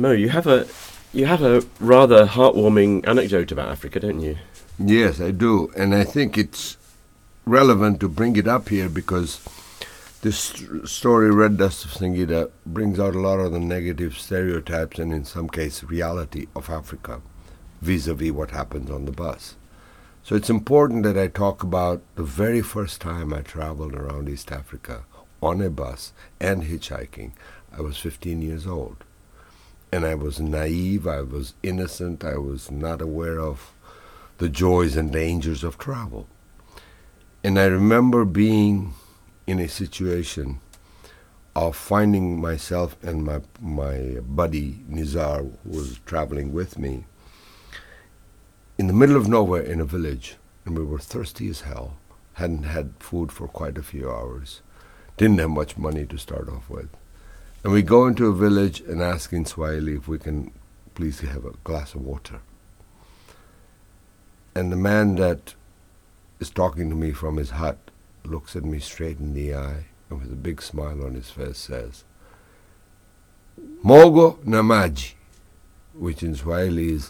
Mo, you have a rather heartwarming anecdote about Africa, don't you? Yes, I do. And I think it's relevant to bring it up here because this story, Red Dust of Singida, brings out a lot of the negative stereotypes and, in some cases, reality of Africa vis-a-vis what happens on the bus. So it's important that I talk about the very first time I traveled around East Africa on a bus and hitchhiking. I was 15 years old. And I was naive, I was innocent, I was not aware of the joys and dangers of travel. And I remember being in a situation of finding myself and my buddy Nizar, who was traveling with me, in the middle of nowhere in a village, and we were thirsty as hell, hadn't had food for quite a few hours, didn't have much money to start off with. And we go into a village and ask in Swahili if we can please have a glass of water. And the man that is talking to me from his hut looks at me straight in the eye and with a big smile on his face says, Mogo na maji, which in Swahili is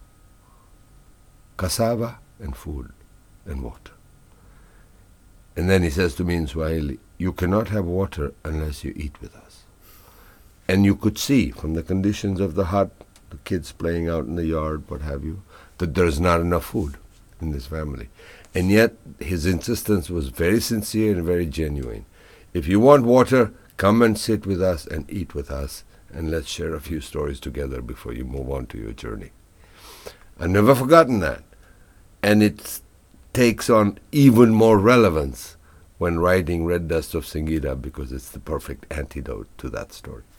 cassava and food and water. And then he says to me in Swahili, you cannot have water unless you eat with us. And you could see from the conditions of the hut, the kids playing out in the yard, what have you, that there's not enough food in this family. And yet his insistence was very sincere and very genuine. If you want water, come and sit with us and eat with us, and let's share a few stories together before you move on to your journey. I've never forgotten that. And it takes on even more relevance when writing Red Dust of Singida because it's the perfect antidote to that story.